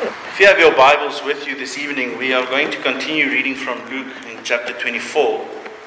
If you have your Bibles with you this evening, we are going to continue reading from Luke in chapter 24.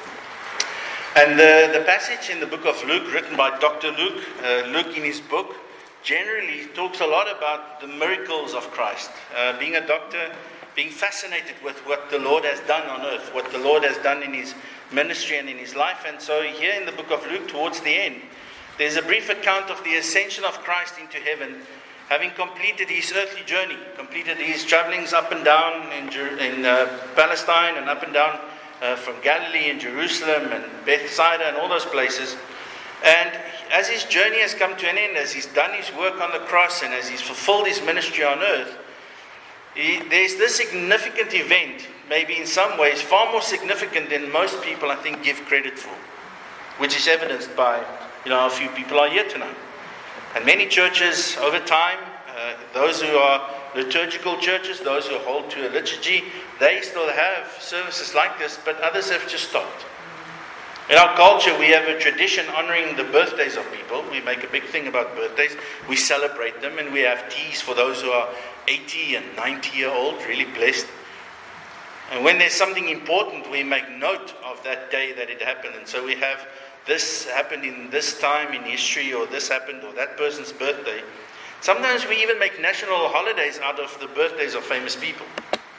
And the passage in the book of Luke, written by Dr. Luke, Luke in his book, generally talks a lot about the miracles of Christ. Being a doctor, being fascinated with what the Lord has done on earth, what the Lord has done in his ministry and in his life. And so here in the book of Luke, towards the end, there's a brief account of the ascension of Christ into heaven, having completed his earthly journey, completed his travelings up and down in Palestine and up and down from Galilee and Jerusalem and Bethsaida and all those places. And as his journey has come to an end, as he's done his work on the cross and as he's fulfilled his ministry on earth, there's this significant event, maybe in some ways far more significant than most people, I think, give credit for, which is evidenced by, a few people are here tonight. And many churches over time, those who are liturgical churches, those who hold to a liturgy, they still have services like this, but others have just stopped. In our culture, we have a tradition honoring the birthdays of people. We make a big thing about birthdays. We celebrate them, and we have teas for those who are 80 and 90-year-old, really blessed. And when there's something important, we make note of that day that it happened. And so we have this happened in this time in history, or this happened, or that person's birthday. Sometimes we even make national holidays out of the birthdays of famous people.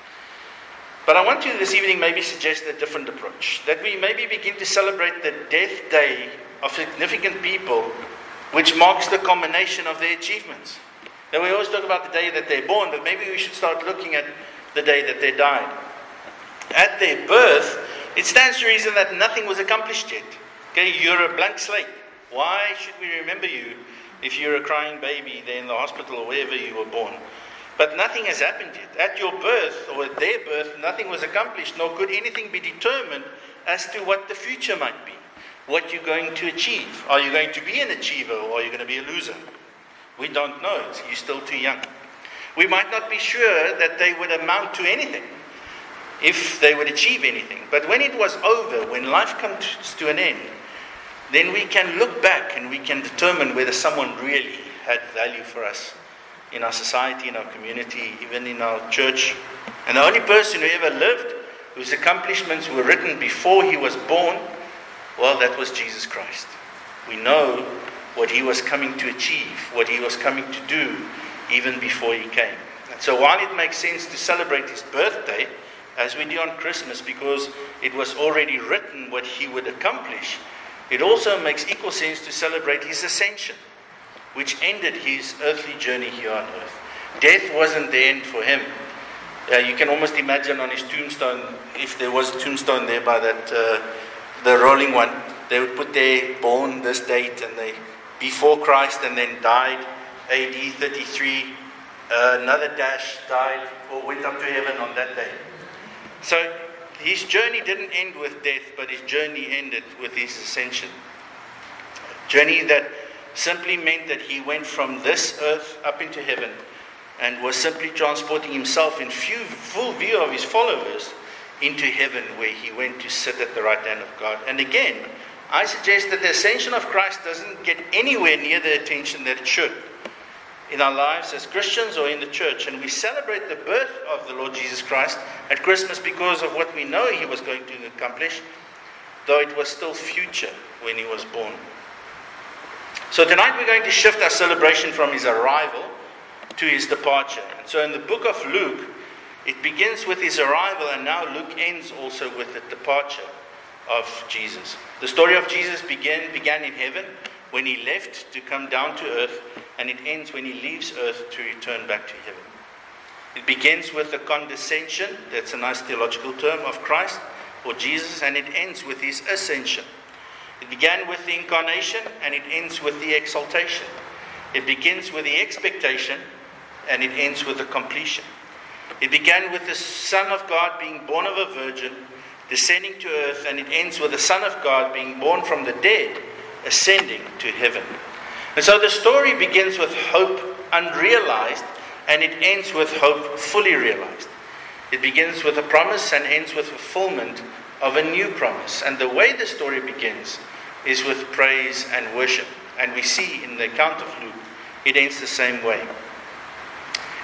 But I want to this evening maybe suggest a different approach. That we maybe begin to celebrate the death day of significant people, which marks the culmination of their achievements. Now we always talk about the day that they're born, but maybe we should start looking at the day that they died. At their birth, it stands to reason that nothing was accomplished yet. Okay, you're a blank slate. Why should we remember you if you're a crying baby there in the hospital or wherever you were born? But nothing has happened yet. At your birth, or at their birth, nothing was accomplished, nor could anything be determined as to what the future might be, what you're going to achieve. Are you going to be an achiever, or are you going to be a loser? We don't know. You're still too young. We might not be sure that they would amount to anything, if they would achieve anything. But when it was over, when life comes to an end, then we can look back and we can determine whether someone really had value for us in our society, in our community, even in our church. And the only person who ever lived, whose accomplishments were written before he was born, well, that was Jesus Christ. We know what he was coming to achieve, what he was coming to do, even before he came. And so while it makes sense to celebrate his birthday, as we do on Christmas, because it was already written what he would accomplish, it also makes equal sense to celebrate his ascension, which ended his earthly journey here on earth. Death wasn't the end for him. You can almost imagine on his tombstone, if there was a tombstone there by that, the rolling one, they would put there, born this date, and they, before Christ, and then died, AD 33, another dash, died, or went up to heaven on that day. So his journey didn't end with death, but his journey ended with his ascension. A journey that simply meant that he went from this earth up into heaven and was simply transporting himself in full view of his followers into heaven, where he went to sit at the right hand of God. And again, I suggest that the ascension of Christ doesn't get anywhere near the attention that it should in our lives as Christians or in the church. And we celebrate the birth of the Lord Jesus Christ at Christmas because of what we know he was going to accomplish, though it was still future when he was born. So tonight we're going to shift our celebration from his arrival to his departure. And so in the book of Luke, it begins with his arrival, and now Luke ends also with the departure of Jesus. The story of Jesus began in heaven when he left to come down to earth, and it ends when he leaves earth to return back to heaven. It begins with the condescension, that's a nice theological term, of Christ or Jesus, and it ends with his ascension. It began with the incarnation, and it ends with the exaltation. It begins with the expectation, and it ends with the completion. It began with the Son of God being born of a virgin, descending to earth, and it ends with the Son of God being born from the dead, ascending to heaven. And so the story begins with hope unrealized, and it ends with hope fully realized. It begins with a promise and ends with fulfillment of a new promise. And the way the story begins is with praise and worship. And we see in the account of Luke, it ends the same way.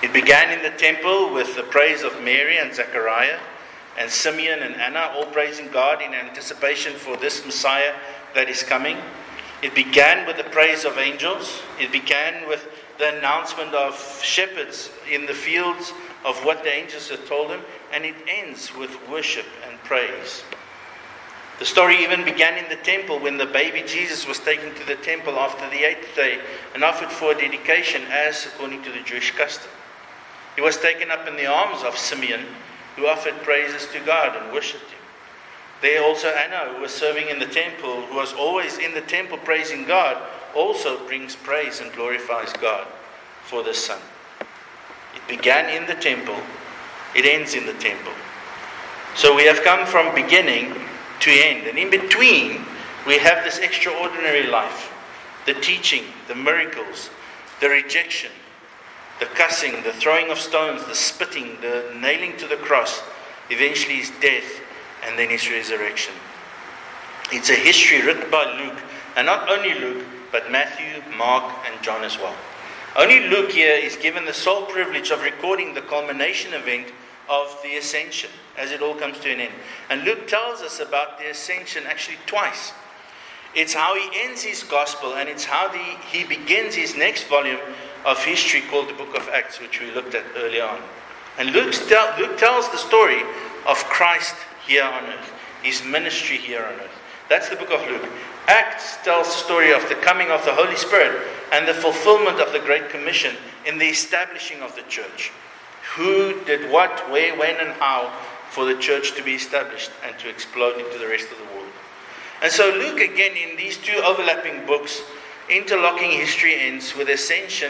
It began in the temple with the praise of Mary and Zechariah and Simeon and Anna, all praising God in anticipation for this Messiah that is coming. It began with the praise of angels. It began with the announcement of shepherds in the fields of what the angels had told them. And it ends with worship and praise. The story even began in the temple when the baby Jesus was taken to the temple after the 8th day and offered for a dedication as according to the Jewish custom. He was taken up in the arms of Simeon, who offered praises to God and worshipped him. There also Anna, who was serving in the temple, who was always in the temple praising God, also brings praise and glorifies God for the Son. It began in the temple, it ends in the temple. So we have come from beginning to end. And in between, we have this extraordinary life. The teaching, the miracles, the rejection, the cussing, the throwing of stones, the spitting, the nailing to the cross, eventually his death, and then his resurrection. It's a history written by Luke, and not only Luke, but Matthew, Mark, and John as well. Only Luke here is given the sole privilege of recording the culmination event of the ascension, as it all comes to an end. And Luke tells us about the ascension actually twice. It's how he ends his gospel, and it's how he begins his next volume of history called the Book of Acts, which we looked at earlier on. And Luke tells the story of Christ here on earth, his ministry here on earth. That's the book of Luke. Acts tells the story of the coming of the Holy Spirit and the fulfillment of the Great Commission in the establishing of the church. Who did what, where, when, and how for the church to be established and to explode into the rest of the world. And so Luke, again, in these two overlapping books, interlocking history ends with ascension,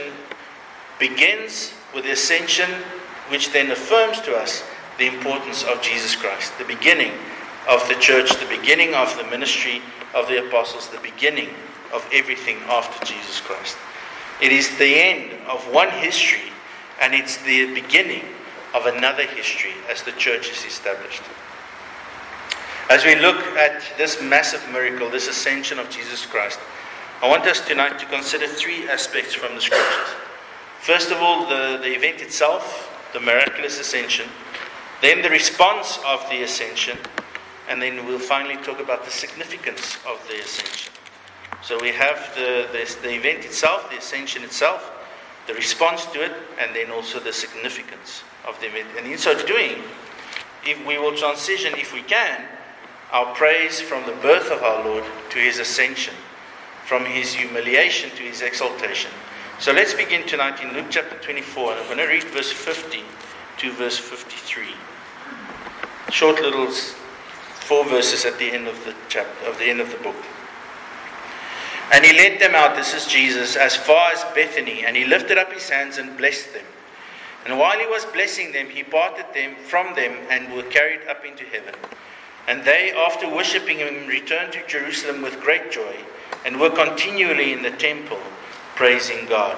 begins with ascension, which then affirms to us the importance of Jesus Christ, the beginning of the church, the beginning of the ministry of the apostles, the beginning of everything after Jesus Christ. It is the end of one history, and it's the beginning of another history as the church is established. As we look at this massive miracle, this ascension of Jesus Christ, I want us tonight to consider three aspects from the scriptures. First of all, the event itself, the miraculous ascension, then the response of the ascension, and then we'll finally talk about the significance of the ascension. So we have the event itself, the ascension itself, the response to it, and then also the significance of the event. And in so doing, if we will transition, if we can, our praise from the birth of our Lord to his ascension, from his humiliation to his exaltation. So let's begin tonight in Luke chapter 24, and I'm going to read verse 50 to verse 53. Short little 4 verses at the end of the chapter, of the end of the book. And he led them out, this is Jesus, as far as Bethany, and he lifted up his hands and blessed them. And while he was blessing them, he parted them from them and were carried up into heaven. And they, after worshipping him, returned to Jerusalem with great joy, and were continually in the temple, praising God.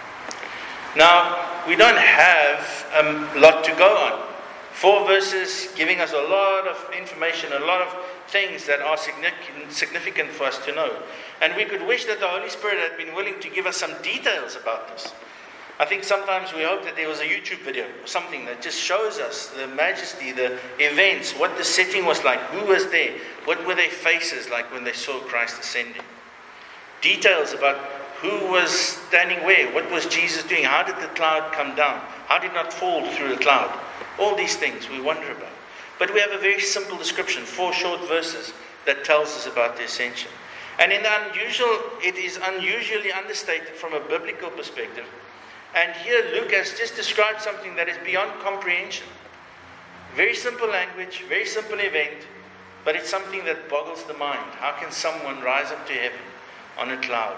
Now, we don't have a lot to go on. 4 verses giving us a lot of information, a lot of things that are significant for us to know. And we could wish that the Holy Spirit had been willing to give us some details about this. I think sometimes we hope that there was a YouTube video or something that just shows us the majesty, the events, what the setting was like, who was there, what were their faces like when they saw Christ ascending. Details about who was standing where, what was Jesus doing, how did the cloud come down, how did it not fall through the cloud. All these things we wonder about. But we have a very simple description, 4 short verses that tells us about the ascension. And it is unusually understated from a biblical perspective. And here Luke has just described something that is beyond comprehension. Very simple language, very simple event, but it's something that boggles the mind. How can someone rise up to heaven on a cloud?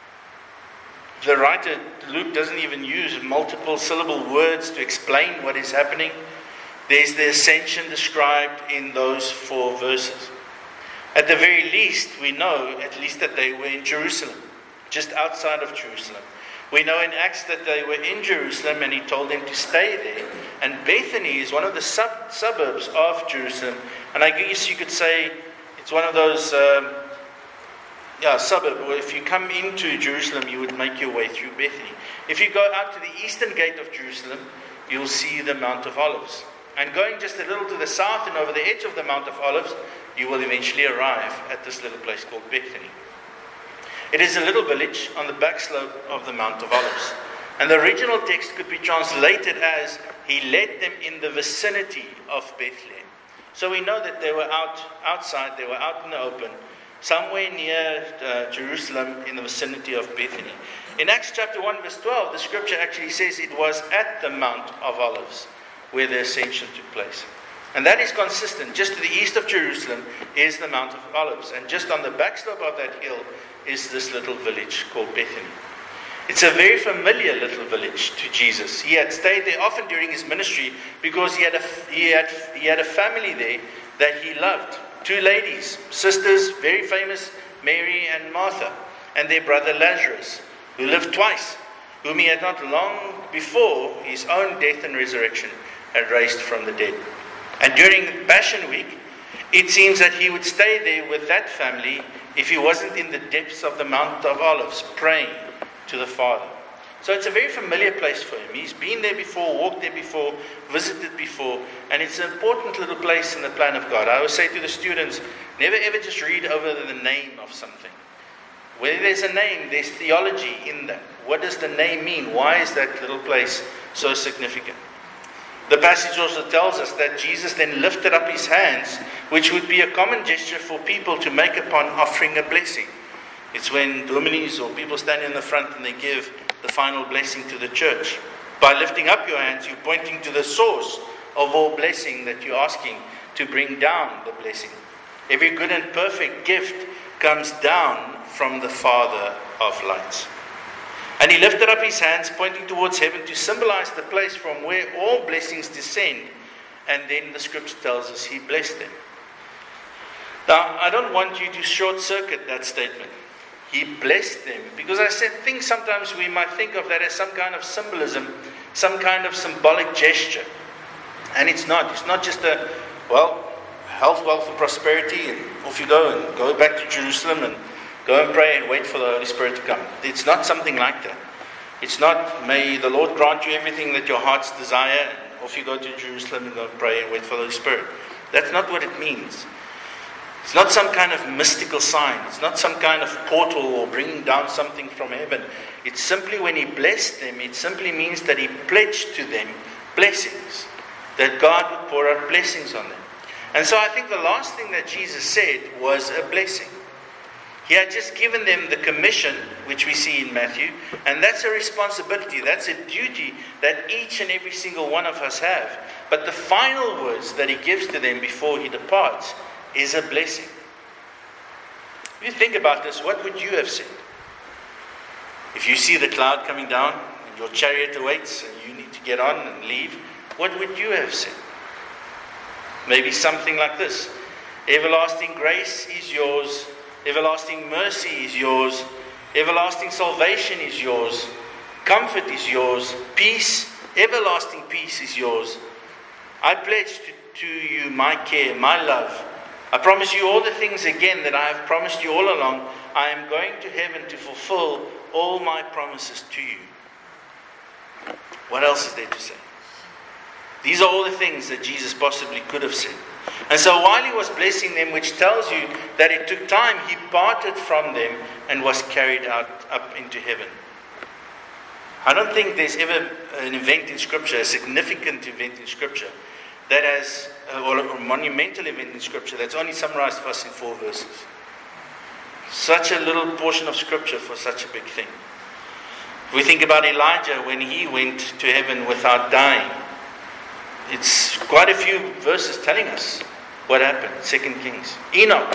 The writer, Luke, doesn't even use multiple syllable words to explain what is happening. There's the ascension described in those 4 verses. At the very least, we know at least that they were in Jerusalem, just outside of Jerusalem. We know in Acts that they were in Jerusalem and he told them to stay there. And Bethany is one of the suburbs of Jerusalem. And I guess you could say it's one of those suburb, or if you come into Jerusalem, you would make your way through Bethany. If you go out to the eastern gate of Jerusalem, you'll see the Mount of Olives. And going just a little to the south and over the edge of the Mount of Olives, you will eventually arrive at this little place called Bethany. It is a little village on the back slope of the Mount of Olives. And the original text could be translated as, He led them in the vicinity of Bethlehem. So we know that they were outside, they were out in the open, somewhere near Jerusalem in the vicinity of Bethany. In Acts chapter 1 verse 12, the scripture actually says it was at the Mount of Olives where the ascension took place. And that is consistent. Just to the east of Jerusalem is the Mount of Olives. And just on the backslope of that hill is this little village called Bethany. It's a very familiar little village to Jesus. He had stayed there often during his ministry because he had a family there that he loved. Two ladies, sisters, very famous, Mary and Martha, and their brother Lazarus, who lived twice, whom he had not long before his own death and resurrection had raised from the dead. And during Passion Week, it seems that he would stay there with that family if he wasn't in the depths of the Mount of Olives praying to the Father. So it's a very familiar place for him. He's been there before, walked there before, visited before, and it's an important little place in the plan of God. I always say to the students, never ever just read over the name of something. Where there's a name, there's theology in that. What does the name mean? Why is that little place so significant? The passage also tells us that Jesus then lifted up his hands, which would be a common gesture for people to make upon offering a blessing. It's when dominis or people stand in the front and they give the final blessing to the church. By lifting up your hands, you're pointing to the source of all blessing that you're asking to bring down the blessing. Every good and perfect gift comes down from the Father of lights. And he lifted up his hands, pointing towards heaven to symbolize the place from where all blessings descend. And then the scripture tells us he blessed them. Now, I don't want you to short-circuit that statement. He blessed them. Because I think sometimes we might think of that as some kind of symbolism, some kind of symbolic gesture. And it's not. It's not just health, wealth, and prosperity, and off you go, and go back to Jerusalem, and go and pray and wait for the Holy Spirit to come. It's not something like that. It's not, may the Lord grant you everything that your heart's desire, and off you go to Jerusalem and go and pray and wait for the Holy Spirit. That's not what it means. It's not some kind of mystical sign. It's not some kind of portal or bringing down something from heaven. It's simply when he blessed them, it simply means that he pledged to them blessings. That God would pour out blessings on them. And so I think the last thing that Jesus said was a blessing. He had just given them the commission, which we see in Matthew, and that's a responsibility, that's a duty that each and every single one of us have. But the final words that he gives to them before he departs is a blessing. If you think about this, what would you have said? If you see the cloud coming down, and your chariot awaits, and you need to get on and leave, what would you have said? Maybe something like this: everlasting grace is yours, everlasting mercy is yours, everlasting salvation is yours, comfort is yours, peace, everlasting peace is yours. I pledge to you my care, my love. I promise you all the things again that I have promised you all along. I am going to heaven to fulfill all my promises to you. What else is there to say? These are all the things that Jesus possibly could have said. And so while he was blessing them, which tells you that it took time, he parted from them and was carried up into heaven. I don't think there's ever an event in Scripture, a significant event in Scripture, that has, or a monumental event in Scripture that's only summarized for us in 4 verses. Such a little portion of Scripture for such a big thing. If we think about Elijah when he went to heaven without dying, it's quite a few verses telling us what happened. 2 Kings. Enoch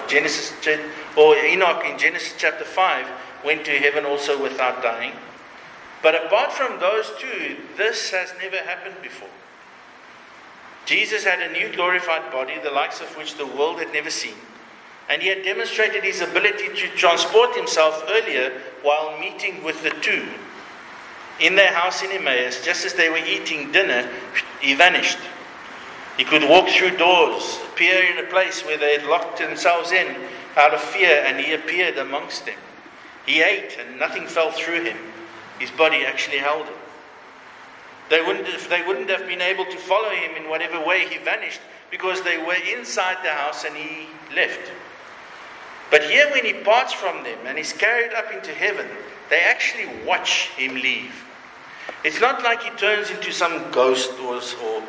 in Genesis chapter 5 went to heaven also without dying. But apart from those two, this has never happened before. Jesus had a new glorified body, the likes of which the world had never seen. And he had demonstrated his ability to transport himself earlier while meeting with the two. In their house in Emmaus, just as they were eating dinner, he vanished. He could walk through doors, appear in a place where they had locked themselves in out of fear, and he appeared amongst them. He ate and nothing fell through him. His body actually held him. They wouldn't have been able to follow him in whatever way he vanished, because they were inside the house and he left. But here when he parts from them and is carried up into heaven, they actually watch him leave. It's not like he turns into some ghost or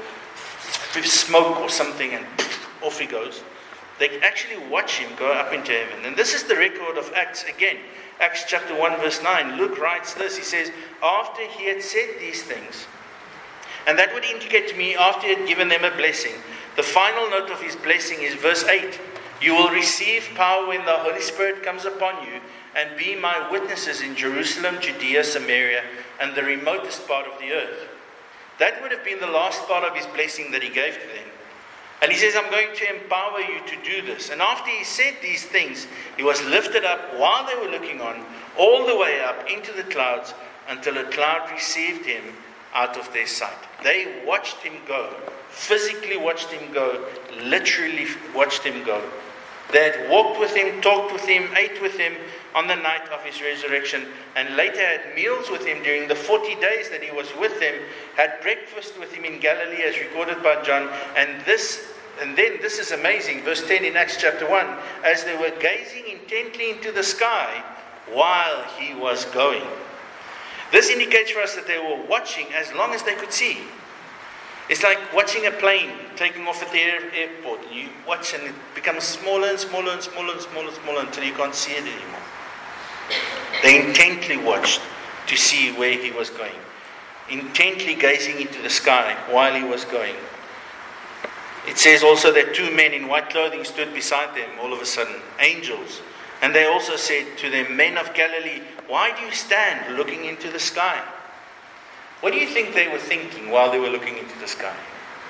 smoke or something and off he goes. They actually watch him go up into heaven. And this is the record of Acts again. Acts chapter 1 verse 9. Luke writes this. He says, after he had said these things, and that would indicate to me after he had given them a blessing. The final note of his blessing is verse 8. You will receive power when the Holy Spirit comes upon you, and be my witnesses in Jerusalem, Judea, Samaria, and the remotest part of the earth. That would have been the last part of his blessing that he gave to them. And he says, I'm going to empower you to do this. And after he said these things, he was lifted up while they were looking on, all the way up into the clouds, until a cloud received him out of their sight. They watched him go, physically watched him go, literally watched him go. They had walked with him, talked with him, ate with him on the night of his resurrection, and later had meals with him during the 40 days that he was with them, had breakfast with him in Galilee as recorded by John. And then this is amazing, verse 10 in Acts chapter 1, as they were gazing intently into the sky while he was going. This indicates for us that they were watching as long as they could see. It's like watching a plane taking off at the airport. You watch and it becomes smaller and smaller and smaller and smaller and smaller until you can't see it anymore. They intently watched to see where he was going. Intently gazing into the sky while he was going. It says also that two men in white clothing stood beside them all of a sudden. Angels. And they also said to them, men of Galilee, why do you stand looking into the sky? What do you think they were thinking while they were looking into the sky?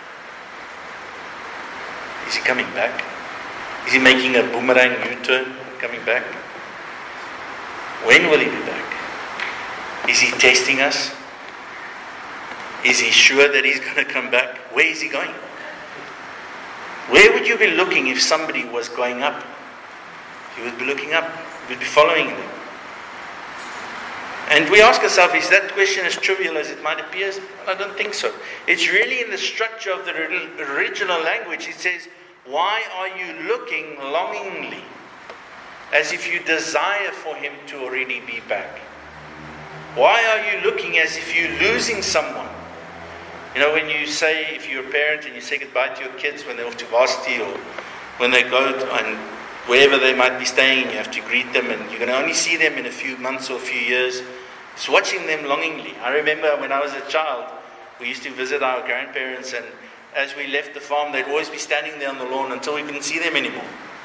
Is he coming back? Is he making a boomerang U-turn coming back? When will he be back? Is he testing us? Is he sure that he's going to come back? Where is he going? Where would you be looking if somebody was going up? You would be looking up. You would be following them. And we ask ourselves, is that question as trivial as it might appear? Well, I don't think so. It's really in the structure of the original language. It says, why are you looking longingly? As if you desire for him to already be back. Why are you looking as if you're losing someone? You know, when you say, if you're a parent and you say goodbye to your kids when they're off to varsity or when they go and wherever they might be staying, you have to greet them and you're going to only see them in a few months or a few years. It's watching them longingly. I remember when I was a child, we used to visit our grandparents, and as we left the farm, they'd always be standing there on the lawn until we couldn't see them anymore.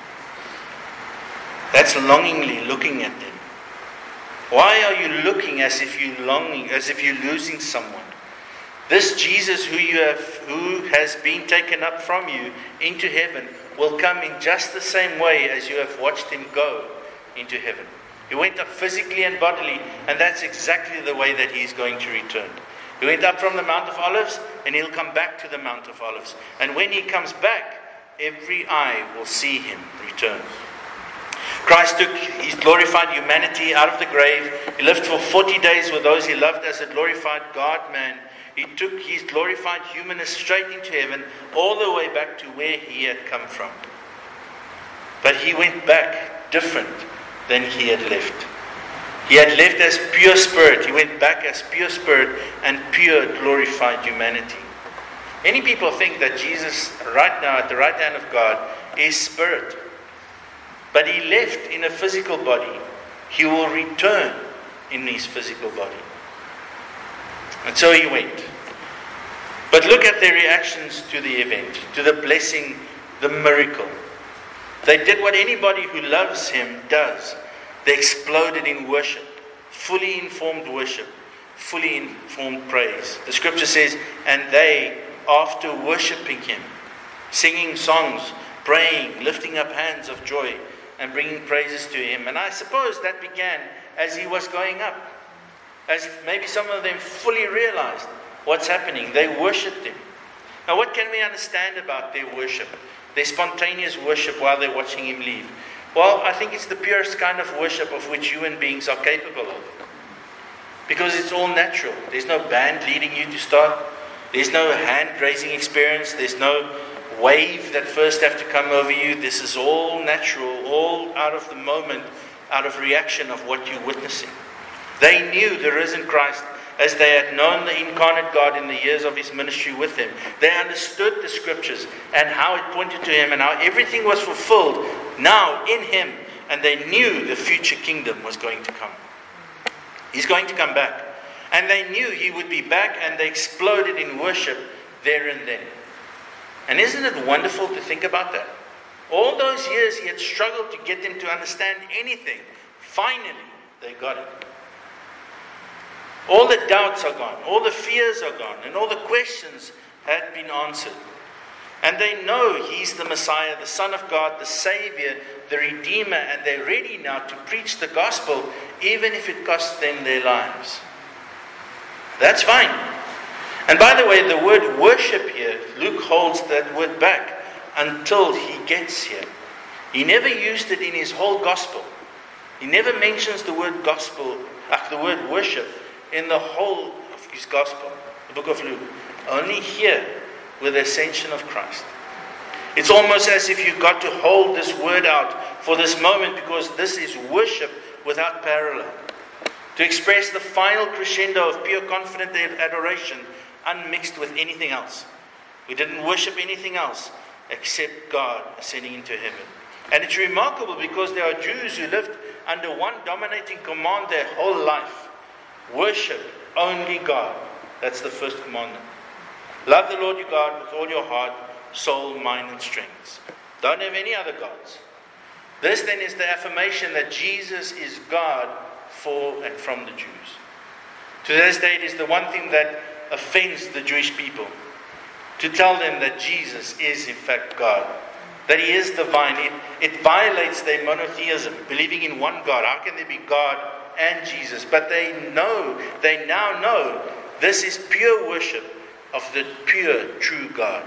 That's longingly looking at them. Why are you looking as if you're longing, as if you're losing someone? This Jesus who has been taken up from you into heaven will come in just the same way as you have watched him go into heaven. He went up physically and bodily, and that's exactly the way that he's going to return. He went up from the Mount of Olives, and he'll come back to the Mount of Olives. And when he comes back, every eye will see him return. Christ took his glorified humanity out of the grave. He lived for 40 days with those he loved as a glorified God-man. He took his glorified humanness straight into heaven, all the way back to where he had come from. But he went back different than he had left. He had left as pure spirit. He went back as pure spirit and pure glorified humanity. Many people think that Jesus, right now at the right hand of God, is spirit. But he left in a physical body. He will return in his physical body. And so he went. But look at their reactions to the event, to the blessing, the miracle. They did what anybody who loves him does. They exploded in worship, fully informed worship, fully informed praise. The scripture says, and they, after worshipping him, singing songs, praying, lifting up hands of joy, and bringing praises to him. And I suppose that began as he was going up. As maybe some of them fully realized what's happening. They worshipped him. Now what can we understand about their worship? Their spontaneous worship while they're watching him leave. Well, I think it's the purest kind of worship of which human beings are capable of. Because it's all natural. There's no band leading you to start. There's no hand-raising experience. There's no wave that first have to come over you. This is all natural, all out of the moment, out of reaction of what you're witnessing. They knew the risen Christ as they had known the incarnate God in the years of his ministry with him. They understood the scriptures and how it pointed to him and how everything was fulfilled now in him. And they knew the future kingdom was going to come. He's going to come back. And they knew he would be back, and they exploded in worship there and then. And isn't it wonderful to think about that? All those years he had struggled to get them to understand anything. Finally, they got it. All the doubts are gone, all the fears are gone, and all the questions had been answered. And they know he's the Messiah, the Son of God, the Savior, the Redeemer, and they're ready now to preach the gospel, even if it costs them their lives. That's fine. And by the way, the word worship here, Luke holds that word back until he gets here. He never used it in his whole gospel. He never mentions the word gospel, the word worship, in the whole of his gospel, the book of Luke. Only here, with the ascension of Christ. It's almost as if you've got to hold this word out for this moment, because this is worship without parallel. To express the final crescendo of pure confident adoration, unmixed with anything else. We didn't worship anything else except God ascending into heaven. And it's remarkable because there are Jews who lived under one dominating command their whole life. Worship only God. That's the first commandment. Love the Lord your God with all your heart, soul, mind, and strength. Don't have any other gods. This then is the affirmation that Jesus is God for and from the Jews. To this day, it is the one thing that offends the Jewish people. To tell them that Jesus is in fact God. That he is divine. It violates their monotheism, believing in one God. How can there be God and Jesus? But they now know, this is pure worship of the pure, true God.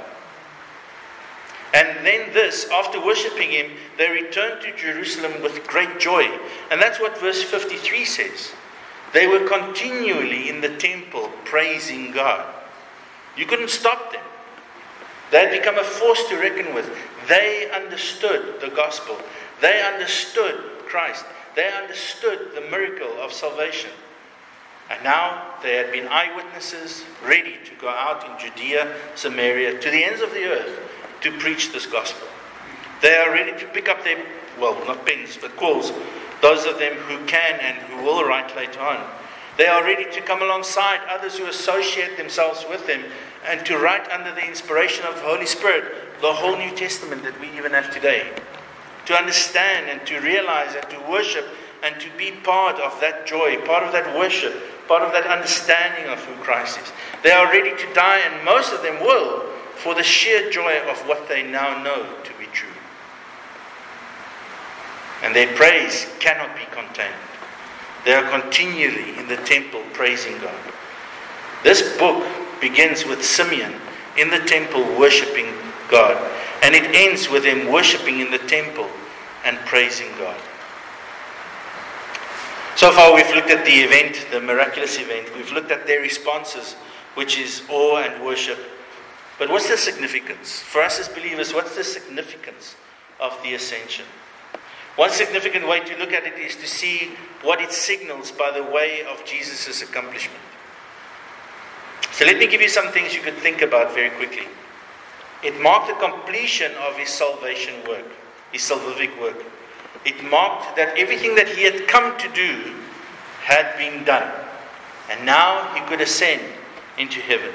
And then this, after worshipping him, they returned to Jerusalem with great joy. And that's what verse 53 says. They were continually in the temple praising God. You couldn't stop them. They had become a force to reckon with. They understood the gospel. They understood Christ. They understood the miracle of salvation. And now they had been eyewitnesses, ready to go out in Judea, Samaria, to the ends of the earth, to preach this gospel. They are ready to pick up their, not pens, but quills, those of them who can and who will write later on. They are ready to come alongside others who associate themselves with them and to write under the inspiration of the Holy Spirit the whole New Testament that we even have today. To understand and to realize and to worship and to be part of that joy, part of that worship, part of that understanding of who Christ is. They are ready to die, and most of them will, for the sheer joy of what they now know to be true. And their praise cannot be contained. They are continually in the temple praising God. This book begins with Simeon in the temple worshipping God. And it ends with them worshipping in the temple and praising God. So far we've looked at the event, the miraculous event. We've looked at their responses, which is awe and worship. But what's the significance? For us as believers, what's the significance of the ascension? One significant way to look at it is to see what it signals by the way of Jesus' accomplishment. So let me give you some things you could think about very quickly. It marked the completion of his salvation work, his salvific work. It marked that everything that he had come to do had been done. And now he could ascend into heaven.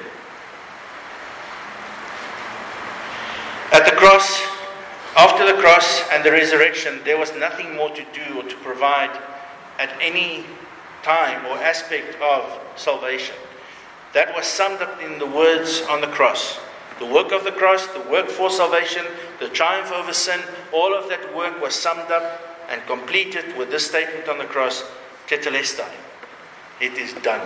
At the cross, after the cross and the resurrection, there was nothing more to do or to provide at any time or aspect of salvation. That was summed up in the words on the cross. The work of the cross, the work for salvation, the triumph over sin, all of that work was summed up and completed with this statement on the cross, Tetelestai. It is done.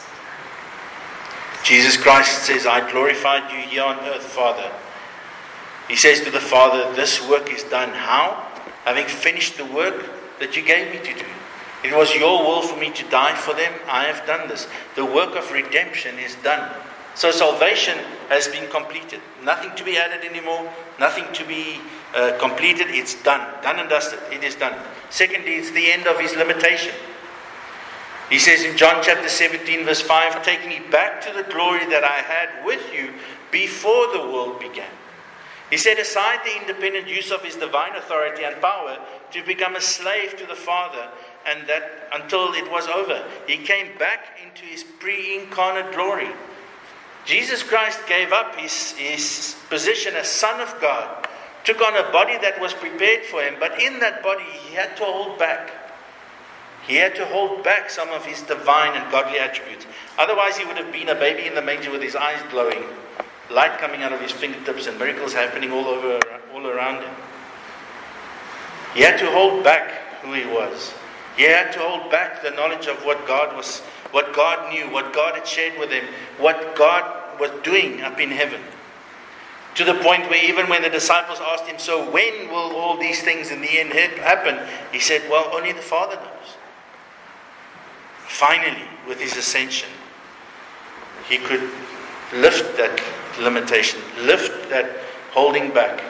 Jesus Christ says, I glorified you here on earth, Father. He says to the Father, this work is done. How? having finished the work that you gave me to do. It was your will for me to die for them. I have done this. The work of redemption is done. So salvation has been completed. Nothing to be added anymore. Nothing to be completed. It's done. Done and dusted. It is done. Secondly, it's the end of his limitation. He says in John chapter 17 verse 5, take me back to the glory that I had with you before the world began. He set aside the independent use of his divine authority and power to become a slave to the Father, and that until it was over. He came back into his pre-incarnate glory. Jesus Christ gave up his position as Son of God, took on a body that was prepared for him, but in that body he had to hold back. He had to hold back some of his divine and godly attributes. Otherwise he would have been a baby in the manger with his eyes glowing, light coming out of his fingertips and miracles happening all around him. He had to hold back who he was. He had to hold back the knowledge of what God was, what God knew, what God had shared with him, what God was doing up in heaven. To the point where even when the disciples asked him, so when will all these things in the end happen? He said, well, only the Father knows. Finally, with his ascension, he could lift that limitation, lift that holding back.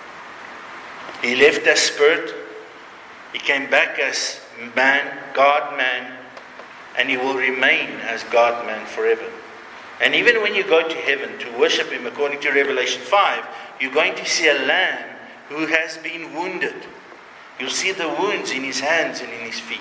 He left as spirit. He came back as man, God-man, and he will remain as God-man forever. And even when you go to heaven to worship him, according to Revelation 5, you're going to see a lamb who has been wounded. You'll see the wounds in his hands and in his feet.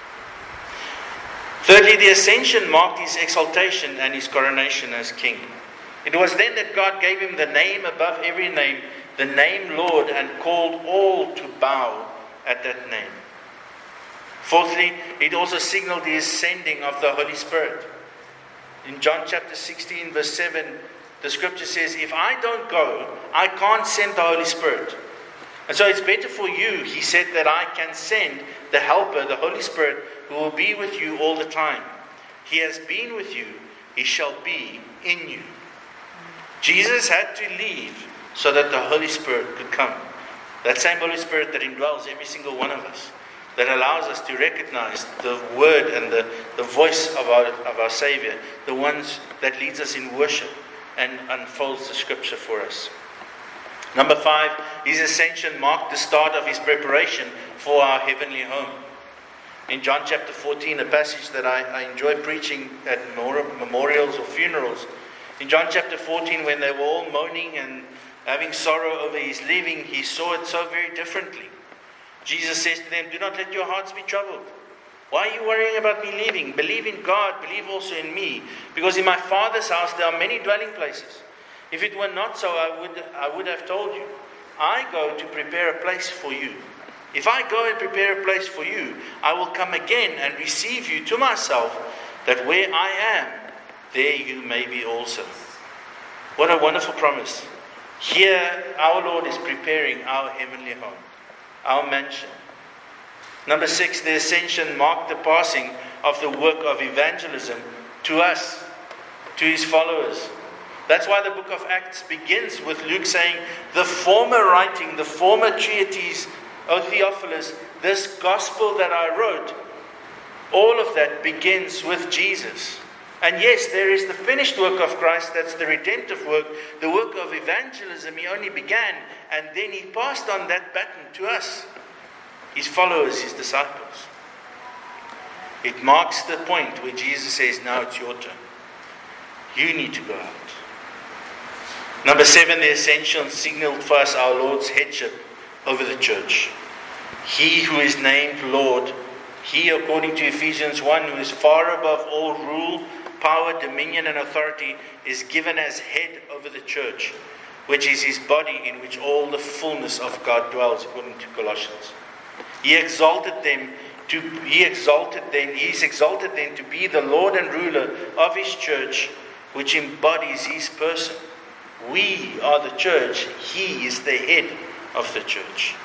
Thirdly, the ascension marked his exaltation and his coronation as king. It was then that God gave him the name above every name, the name Lord, and called all to bow at that name. Fourthly, it also signaled the ascending of the Holy Spirit. In John chapter 16 verse 7, the scripture says, if I don't go, I can't send the Holy Spirit. And so it's better for you, he said, that I can send the Helper, the Holy Spirit, who will be with you all the time. He has been with you, he shall be in you. Jesus had to leave so that the Holy Spirit could come. That same Holy Spirit that indwells every single one of us, that allows us to recognize the word and the voice of our Savior, the ones that leads us in worship and unfolds the scripture for us. Number 5, his ascension marked the start of his preparation for our heavenly home. In John chapter 14, a passage that I enjoy preaching at memorials or funerals. In John chapter 14, when they were all moaning and having sorrow over his leaving, he saw it so very differently. Jesus says to them, do not let your hearts be troubled. Why are you worrying about me leaving? Believe in God, believe also in me. Because in my Father's house there are many dwelling places. If it were not so, I would have told you. I go to prepare a place for you. If I go and prepare a place for you, I will come again and receive you to myself, that where I am, there you may be also. What a wonderful promise. Here, our Lord is preparing our heavenly home, our mansion. Number 6, the ascension marked the passing of the work of evangelism to us, to his followers. That's why the book of Acts begins with Luke saying, the former writing, the former treatise, O Theophilus, this gospel that I wrote, all of that begins with Jesus. And yes, there is the finished work of Christ, that's the redemptive work, the work of evangelism. He only began, and then he passed on that baton to us, his followers, his disciples. It marks the point where Jesus says, now it's your turn. You need to go out. Number 7, the ascension signaled for us our Lord's headship over the church. He who is named Lord, he, according to Ephesians 1, who is far above all rule, power, dominion, and authority, is given as head over the church, which is his body, in which all the fullness of God dwells, according to Colossians. He is exalted then to be the Lord and ruler of his church, which embodies his person. We are the church. He is the head of the church.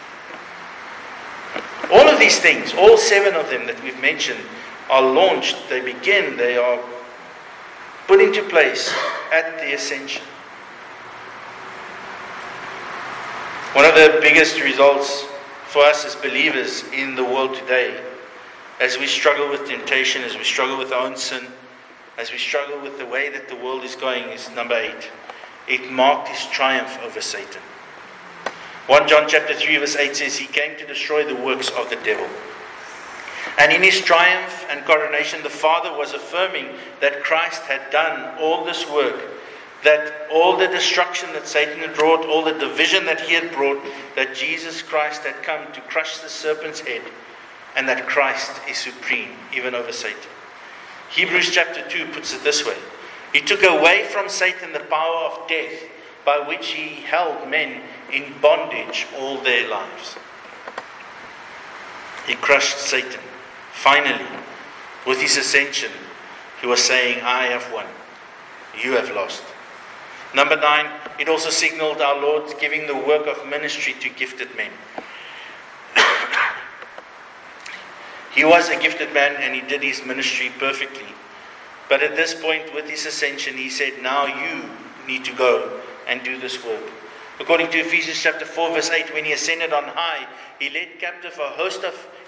All of these things, all 7 of them that we've mentioned, are launched, they begin, they are put into place at the ascension. One of the biggest results for us as believers in the world today, as we struggle with temptation, as we struggle with our own sin, as we struggle with the way that the world is going, is number 8. It marked his triumph over Satan. 1 John chapter 3 verse 8 says, he came to destroy the works of the devil. And in his triumph and coronation, the Father was affirming that Christ had done all this work, that all the destruction that Satan had brought, all the division that he had brought, that Jesus Christ had come to crush the serpent's head, and that Christ is supreme, even over Satan. Hebrews chapter 2 puts it this way. He took away from Satan the power of death, by which he held men in bondage all their lives. He crushed Satan. Finally, with his ascension, he was saying, I have won. You have lost. Number 9, it also signaled our Lord's giving the work of ministry to gifted men. He was a gifted man and he did his ministry perfectly. But at this point, with his ascension, he said, now you need to go and do this work. According to Ephesians chapter 4 verse 8, when he ascended on high, he led captive a host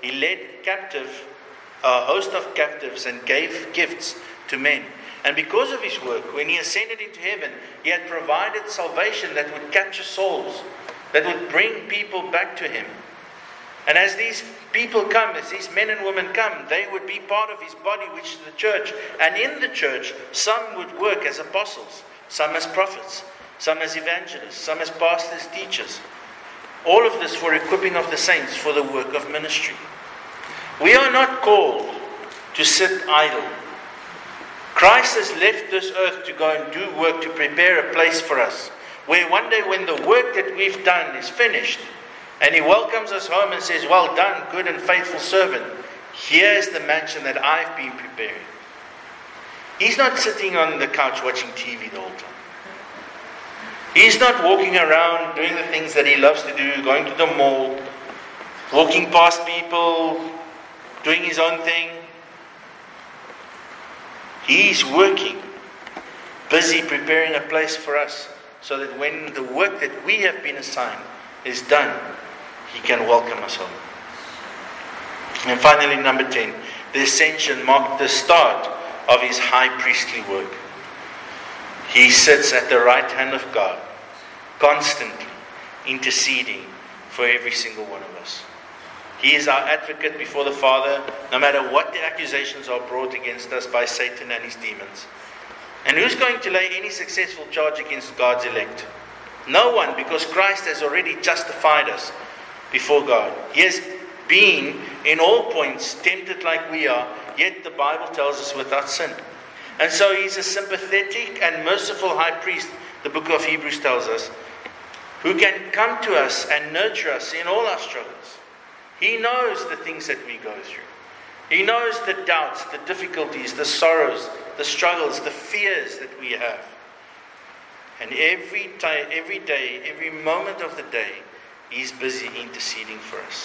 of captives and gave gifts to men. And because of his work, when he ascended into heaven, he had provided salvation that would capture souls, that would bring people back to him. And as these people come, as these men and women come, they would be part of his body, which is the church. And in the church, some would work as apostles, some as prophets, some as evangelists, some as pastors, teachers. All of this for equipping of the saints for the work of ministry. We are not called to sit idle. Christ has left this earth to go and do work, to prepare a place for us, where one day when the work that we've done is finished, and he welcomes us home and says, well done, good and faithful servant. Here's the mansion that I've been preparing. He's not sitting on the couch watching TV the whole time. He's not walking around doing the things that he loves to do, going to the mall, walking past people, doing his own thing. He's working, busy preparing a place for us, so that when the work that we have been assigned is done, he can welcome us home. And finally, number 10, the ascension marked the start of his high priestly work. He sits at the right hand of God, constantly interceding for every single one of us. He is our advocate before the Father, no matter what the accusations are brought against us by Satan and his demons. And who's going to lay any successful charge against God's elect? No one, because Christ has already justified us before God. He has been, in all points, tempted like we are, yet the Bible tells us without sin. And so he's a sympathetic and merciful high priest, the book of Hebrews tells us, who can come to us and nurture us in all our struggles. He knows the things that we go through. He knows the doubts, the difficulties, the sorrows, the struggles, the fears that we have. And every day, every moment of the day, he's busy interceding for us.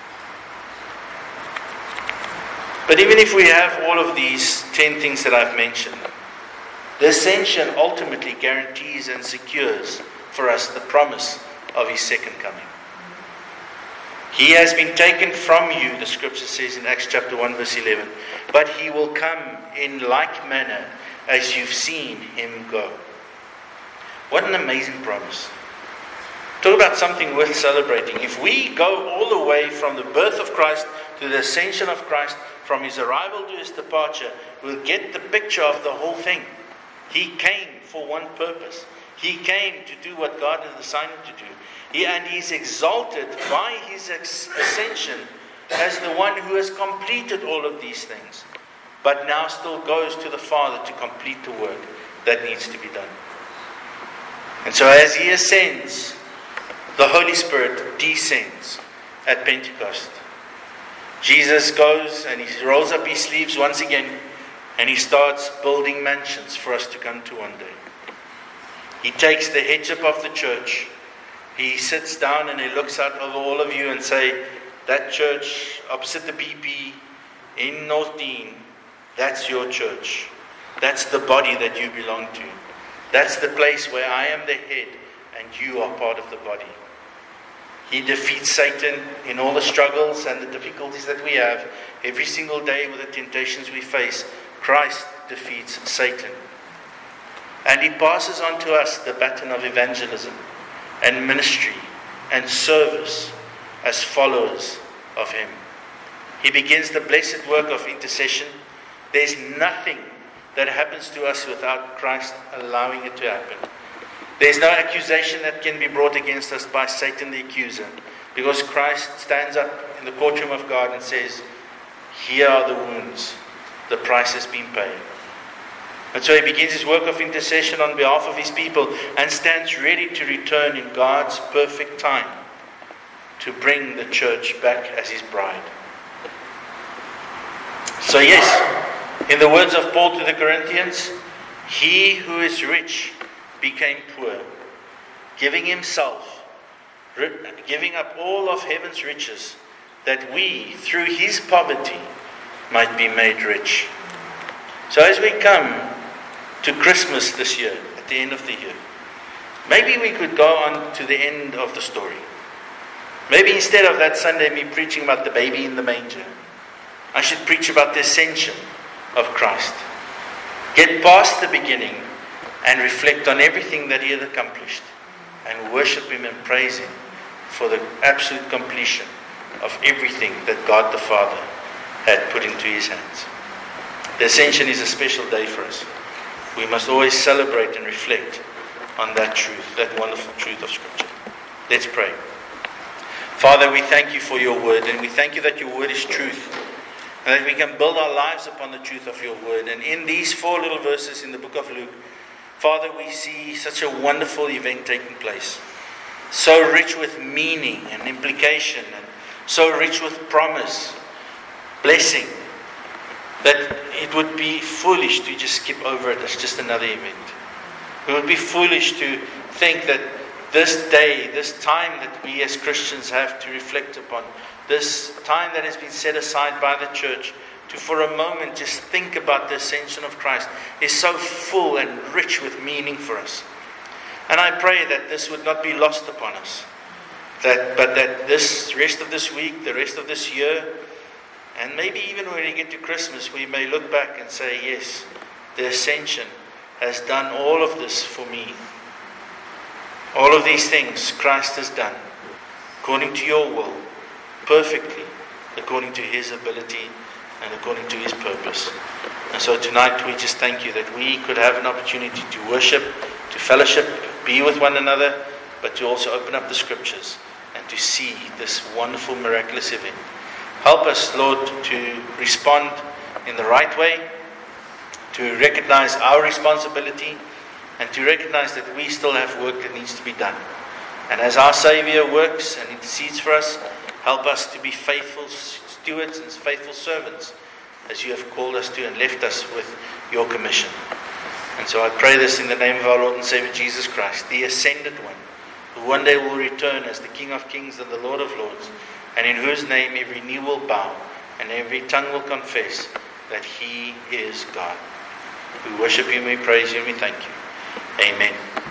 But even if we have all of these 10 things that I've mentioned, the ascension ultimately guarantees and secures for us the promise of his second coming. He has been taken from you, the scripture says in Acts chapter 1 verse 11, but he will come in like manner as you've seen him go. What an amazing promise. Talk about something worth celebrating. If we go all the way from the birth of Christ to the ascension of Christ, from his arrival to his departure, we'll get the picture of the whole thing. He came for one purpose. He came to do what God had assigned him to do. And he's exalted by his ascension as the one who has completed all of these things, but now still goes to the Father to complete the work that needs to be done. And so as he ascends, the Holy Spirit descends at Pentecost. Jesus goes and he rolls up his sleeves once again and he starts building mansions for us to come to one day. He takes the headship of the church. He sits down and he looks out over all of you and say, that church opposite the BP in North Dean, that's your church. That's the body that you belong to. That's the place where I am the head and you are part of the body. He defeats Satan in all the struggles and the difficulties that we have. Every single day with the temptations we face, Christ defeats Satan. And He passes on to us the baton of evangelism and ministry and service as followers of Him. He begins the blessed work of intercession. There's nothing that happens to us without Christ allowing it to happen. There's no accusation that can be brought against us by Satan the accuser, because Christ stands up in the courtroom of God and says, here are the wounds, the price has been paid. And so He begins His work of intercession on behalf of His people and stands ready to return in God's perfect time to bring the church back as His bride. So yes, in the words of Paul to the Corinthians, He who is rich became poor, giving Himself, giving up all of heaven's riches, that we, through His poverty, might be made rich. So as we come to Christmas this year, at the end of the year, maybe we could go on to the end of the story. Maybe instead of that Sunday me preaching about the baby in the manger, I should preach about the ascension of Christ. Get past the beginning and reflect on everything that He had accomplished and worship Him and praise Him for the absolute completion of everything that God the Father had put into His hands. The ascension is a special day for us. We must always celebrate and reflect on that truth, that wonderful truth of Scripture. Let's pray. Father, we thank You for Your word, and we thank You that Your word is truth, and that we can build our lives upon the truth of Your word. And in these 4 little verses in the book of Luke, Father, we see such a wonderful event taking place. So rich with meaning and implication, and so rich with promise, blessing, that it would be foolish to just skip over it as just another event. It would be foolish to think that this day, this time that we as Christians have to reflect upon, this time that has been set aside by the church to for a moment just think about the ascension of Christ, is so full and rich with meaning for us. And I pray that this would not be lost upon us, but that this rest of this week, the rest of this year, and maybe even when we get to Christmas, we may look back and say, yes, the ascension has done all of this for me. All of these things Christ has done, according to Your will, perfectly, according to His ability and according to His purpose. And so tonight we just thank You that we could have an opportunity to worship, to fellowship, be with one another, but to also open up the Scriptures and to see this wonderful, miraculous event. Help us, Lord, to respond in the right way, to recognize our responsibility, and to recognize that we still have work that needs to be done. And as our Savior works and intercedes for us, help us to be faithful stewards and faithful servants, as You have called us to and left us with Your commission. And so I pray this in the name of our Lord and Savior Jesus Christ, the Ascended One, who one day will return as the King of Kings and the Lord of Lords, and in whose name every knee will bow and every tongue will confess that He is God. We worship You, we praise You, and we thank You. Amen.